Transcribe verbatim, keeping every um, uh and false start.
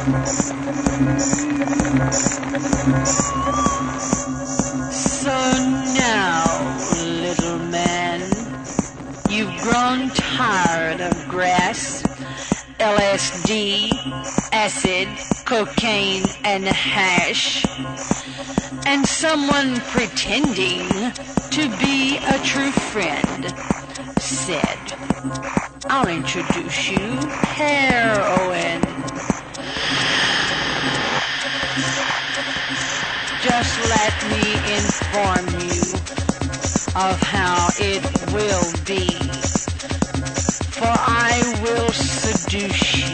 So now, little man, you've grown tired of grass, L S D, acid, cocaine, and hash, and someone pretending to be a true friend said, I'll introduce you heroin. Just let me inform you of how it will be, for I will seduce